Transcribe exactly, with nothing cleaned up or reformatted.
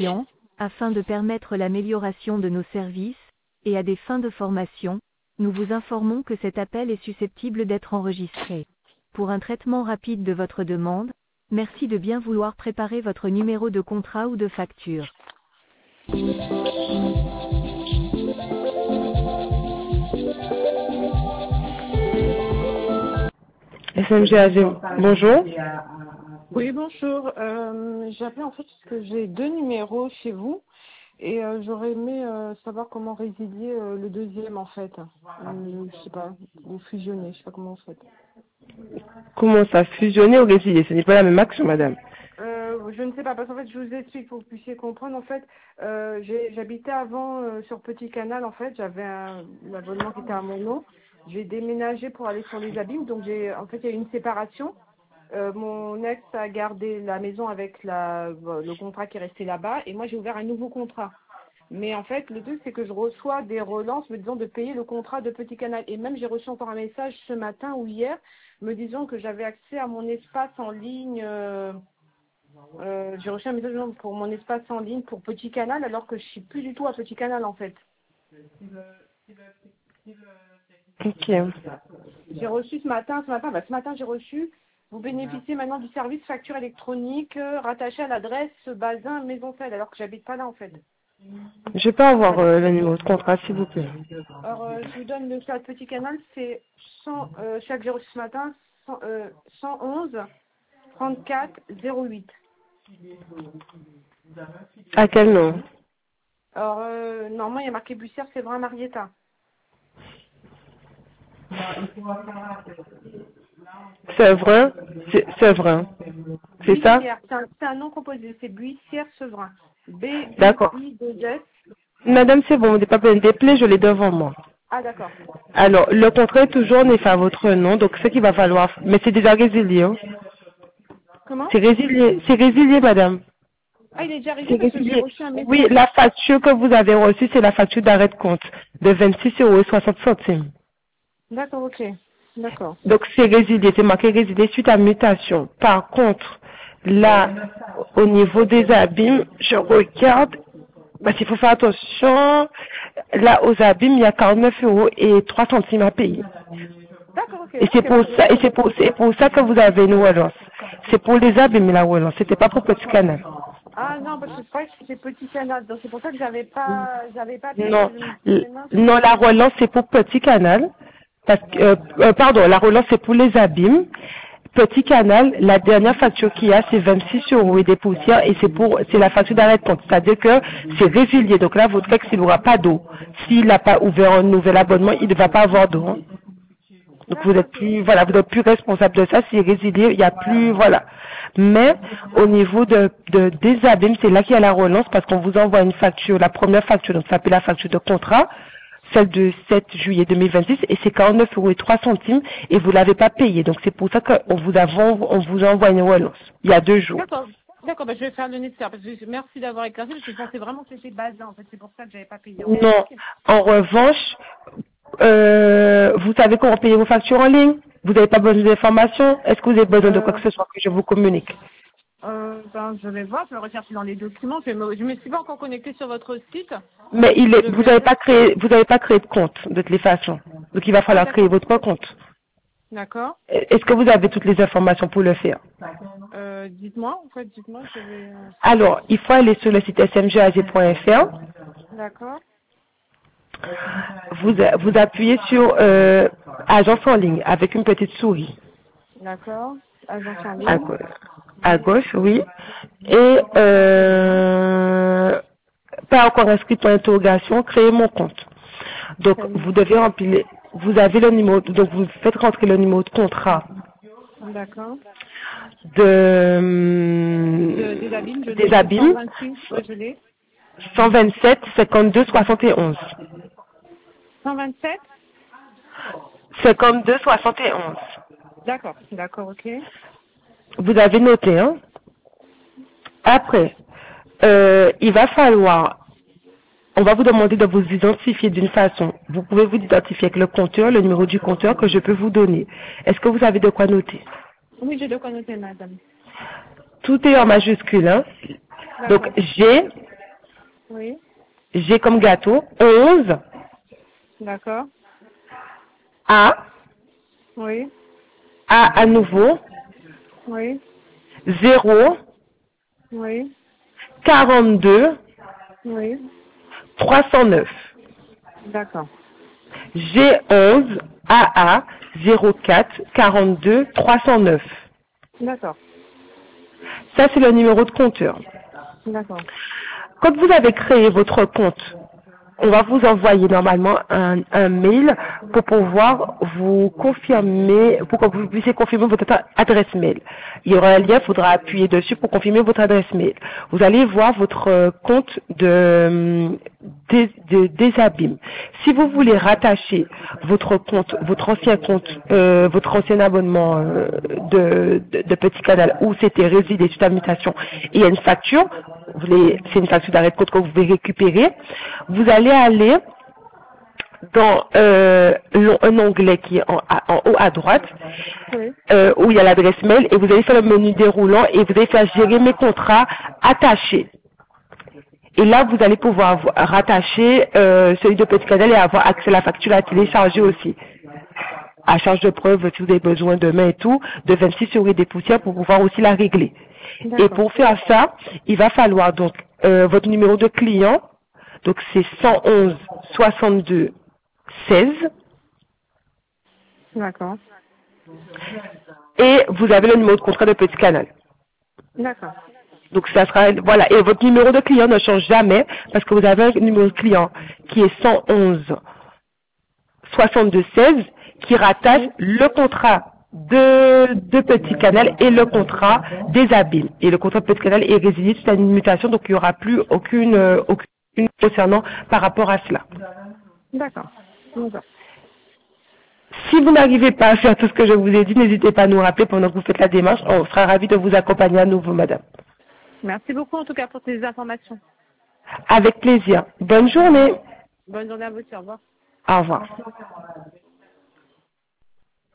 clients, afin de permettre l'amélioration de nos services, et à des fins de formation, nous vous informons que cet appel est susceptible d'être enregistré. Pour un traitement rapide de votre demande, merci de bien vouloir préparer votre numéro de contrat ou de facture. S M G A G, bonjour. Oui, bonjour. Euh, J'appelle en fait parce que j'ai deux numéros chez vous et euh, j'aurais aimé euh, savoir comment résilier euh, le deuxième en fait. Euh, je sais pas, ou fusionner, je sais pas comment vous faites. Comment ça, fusionner ou résilier? Ce n'est pas la même action, madame. Euh, je ne sais pas, parce qu'en fait, je vous explique pour que vous puissiez comprendre. En fait, euh, j'ai- j'habitais avant euh, sur Petit Canal, en fait, j'avais un l'abonnement qui était à mon nom. J'ai déménagé pour aller sur les Abîmes, donc j'ai, en fait, il y a eu une séparation. Euh, mon ex a gardé la maison avec la, le contrat qui est resté là-bas, et moi j'ai ouvert un nouveau contrat. Mais en fait, le truc, c'est que je reçois des relances me disant de payer le contrat de Petit Canal. Et même, j'ai reçu encore un message ce matin ou hier me disant que j'avais accès à mon espace en ligne. Euh, euh, j'ai reçu un message pour mon espace en ligne pour Petit Canal, alors que je suis plus du tout à Petit Canal, en fait. Ok. J'ai reçu ce matin, ce matin, bah, ce matin, j'ai reçu. Vous bénéficiez maintenant du service facture électronique euh, rattaché à l'adresse Bazin Maisonfeld, alors que j'habite pas là, en fait. Je peux avoir euh, le numéro de contrat, s'il vous plaît. Alors, euh, je vous donne le cas de Petit Canal, c'est cent, euh, chaque jour ce matin, cent, euh, cent onze trente-quatre zéro huit. À quel nom? Alors, euh, normalement, il y a marqué Bussière, c'est vrai, Marietta. Sevrin, c'est Sevrin. C'est ça? Buissière, c'est un, c'est un nom composé, c'est Buissière Sevrin. B D'accord. U I deux S. Madame, c'est bon, vous n'êtes pas besoin de déplaire, je l'ai devant moi. Ah, d'accord. Alors, le contrat est toujours en effet à votre nom, donc ce qu'il va falloir, mais c'est déjà résilié. Hein. Comment? C'est résilié, c'est résilié, madame. Ah, il est déjà arrivé C'est parce que j'ai résilié. reçu un message. Oui, la facture que vous avez reçue, c'est la facture d'arrêt de compte de vingt-six euros et soixante centimes. D'accord, ok. D'accord. Donc c'est résilié, c'est marqué résilié suite à mutation. Par contre, là, au niveau des abîmes, je regarde, parce qu'il faut faire attention, là aux abîmes, il y a quarante-neuf euros et trois centimes à payer. D'accord, ok. Et c'est Ok, pour bah, ça, et c'est pour, c'est pour ça que vous avez une relance. C'est pour les abîmes la relance, c'était pas pour Petit Canal. Ah non, parce que je croyais que c'était Petit Canal, donc c'est pour ça que j'avais pas, j'avais pas payé. Non, Je me L- disais, mince. non, la relance c'est pour Petit Canal. Parce que, euh, euh, pardon, la relance c'est pour les abîmes. Petit Canal, la dernière facture qu'il y a, c'est vingt-six euros et des poussières, et c'est pour, c'est la facture d'arrêt de compte. C'est-à-dire que c'est résilié. Donc là, votre ex, il n'aura pas d'eau. S'il n'a pas ouvert un nouvel abonnement, il ne va pas avoir d'eau. Hein. Donc vous êtes plus, voilà, vous êtes plus responsable de ça. C'est résilié, il n'y a plus, voilà. Mais au niveau de, de des abîmes, c'est là qu'il y a la relance parce qu'on vous envoie une facture, la première facture, donc ça s'appelle la facture de contrat, celle de sept juillet deux mille vingt-six, et c'est quarante-neuf euros et trois centimes, et vous l'avez pas payé. Donc c'est pour ça qu'on vous avons, on vous envoie une relance. Il y a deux jours. D'accord. D'accord, bah, je vais faire le nécessaire, parce que merci d'avoir éclairci, parce que je pensais vraiment que c'était Bazin, en fait, c'est pour ça que j'avais pas payé. En fait. Non. En revanche, euh, vous savez comment payer vos factures en ligne? Vous n'avez pas besoin d'informations? Est-ce que vous avez besoin de quoi Euh, que ce soit que je vous communique? euh, ben, je vais voir, je vais rechercher dans les documents, je, vais me, je me suis pas encore connectée sur votre site. Mais il est, Je vous vais... n'avez pas créé, vous n'avez pas créé de compte de toutes les façons. Donc il va Ah, falloir créer d'accord. votre compte. D'accord. Est-ce que vous avez toutes les informations pour le faire? Euh, dites-moi, en fait, dites-moi, je vais... euh, Alors, il faut aller sur le site s m g a g point f r. D'accord. Vous, vous appuyez sur euh, agence en ligne avec une petite souris. D'accord. Agence en À, ligne. gauche, à gauche, oui. Et euh, pas encore inscrit pour l'interrogation, créer mon compte. Donc, vous devez remplir, vous avez le numéro, donc vous faites rentrer le numéro de contrat D'accord. de, De, des abîmes, je l'ai. des abîmes, cent vingt-six, ouais, je l'ai. cent vingt-sept cinquante-deux soixante et onze. cent vingt-sept. cinquante-deux soixante et onze. D'accord, d'accord, ok. Vous avez noté, hein? Après, euh, il va falloir, on va vous demander de vous identifier d'une façon. Vous pouvez vous identifier avec le compteur, le numéro du compteur que je peux vous donner. Est-ce que vous avez de quoi noter? Oui, j'ai de quoi noter, madame. Tout est en majuscule, hein? Donc, D'accord. G, Oui. G comme gâteau, onze, D'accord. A, Oui. A à nouveau, Oui. zéro, Oui. quarante-deux, Oui. trois cent neuf. D'accord. G onze, A A, zéro quatre, quarante-deux, trois cent neuf. D'accord. Ça, c'est le numéro de compteur. D'accord. Quand vous avez créé votre compte, on va vous envoyer normalement un, un mail pour pouvoir vous confirmer, pour que vous puissiez confirmer votre adresse mail. Il y aura un lien, il faudra appuyer dessus pour confirmer votre adresse mail. Vous allez voir votre euh, compte de, des, de- des abîmes. Si vous voulez rattacher votre compte, votre ancien compte, euh, votre ancien abonnement euh, de, de, de Petit Canal où c'était résidé sous mutation et il y a une facture, vous voulez- c'est une facture d'arrêt de compte que vous pouvez récupérer, vous allez aller dans euh, l'on- un onglet qui est en, à- en haut à droite, Oui. euh, où il y a l'adresse mail, et vous allez faire le menu déroulant et vous allez faire gérer mes contrats attachés. Et là, vous allez pouvoir vo- rattacher euh, celui de Petit Canal et avoir accès à la facture à télécharger aussi. À charge de preuve, si vous avez besoin de main et tout, de vingt-six souris des poussières pour pouvoir aussi la régler. Et D'accord. pour faire ça, il va falloir donc euh, votre numéro de client, donc c'est cent onze soixante-deux seize, D'accord. et vous avez le numéro de contrat de Petit Canal. D'accord. Donc ça sera, voilà, et votre numéro de client ne change jamais parce que vous avez un numéro de client qui est cent onze soixante-deux seize qui rattache Oui. le contrat de, de Petit Canal et le contrat des abîmes. Et le contrat de Petit Canal est résilié sur une mutation, donc il n'y aura plus aucune, euh, aucune concernant par rapport à cela. D'accord. D'accord. Si vous n'arrivez pas à faire tout ce que je vous ai dit, n'hésitez pas à nous rappeler pendant que vous faites la démarche. On sera ravis de vous accompagner à nouveau, madame. Merci beaucoup en tout cas pour ces informations. Avec plaisir. Bonne journée. Bonne journée à vous, au revoir. Au revoir.